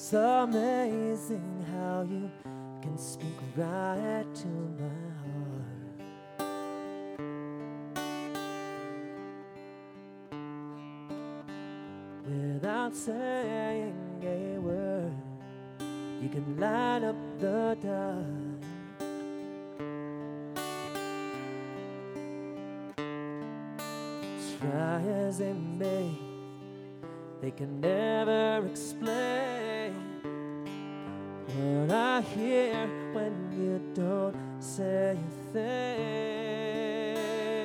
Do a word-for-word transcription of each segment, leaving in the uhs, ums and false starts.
It's amazing how you can speak right to my heart. Without saying a word, you can light up the dark. Try as they may, they can never explain what I hear when you don't say a thing.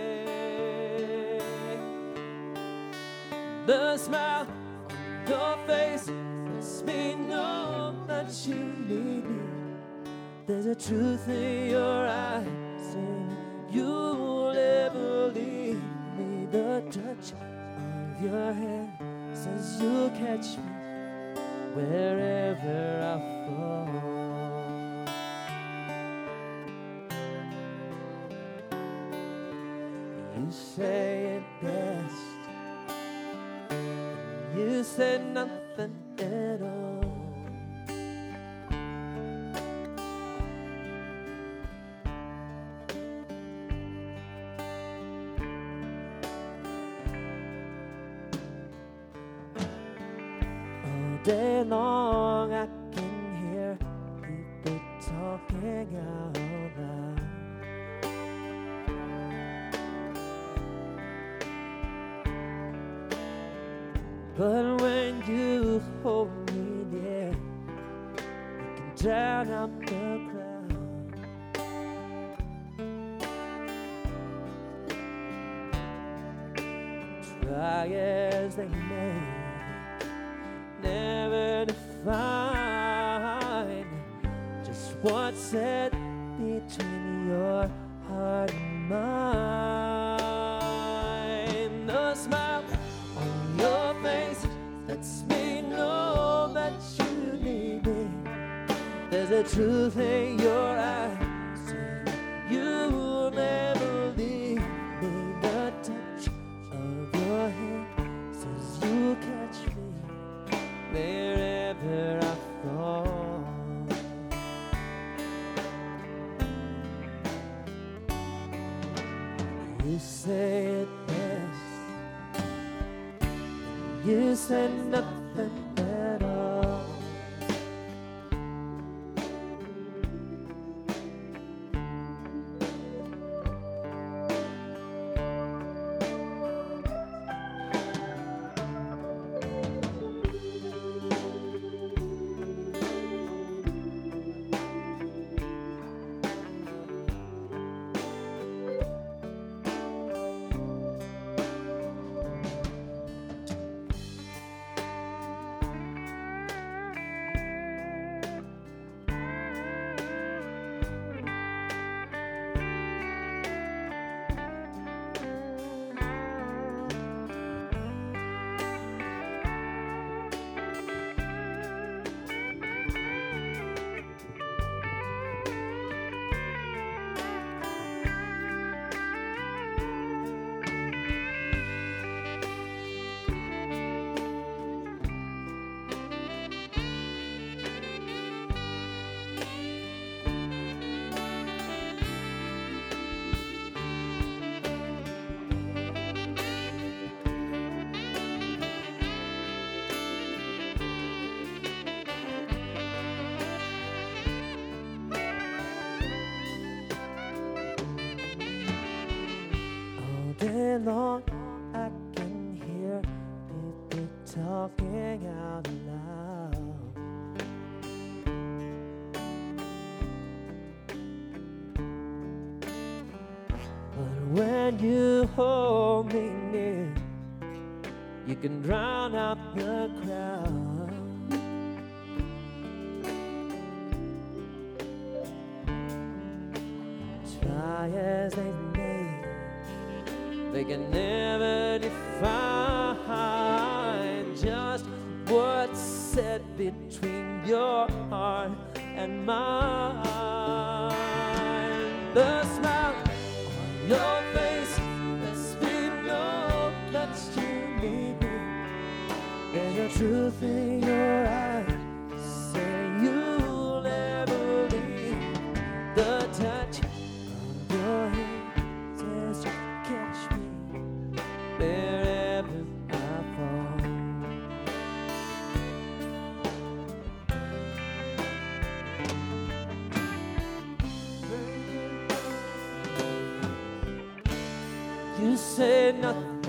The smile on your face lets me know that you need me. There's a truth in your eyes saying you'll never leave me. The touch of your hand says you'll catch me wherever I fall. You say it best, and you say nothing at all. Day long I can hear people talking out loud. But when you hold me near, you can drown out the crowd. Try as they may, never define just what's set between your heart and mine. The smile on your face lets me know that you need me. There's a truth in your eyes saying you'll never leave me. The touch of your hand says you'll catch me wherever I fall. You say it best, you say nothing at all. Day long I can hear people talking out loud. But when you hold me near, you can drown out the crowd. Try as they may, they can never define just what's set between your heart and mine. The smile on your face lets me know that you need me. There's a truth in your eyes you say nothing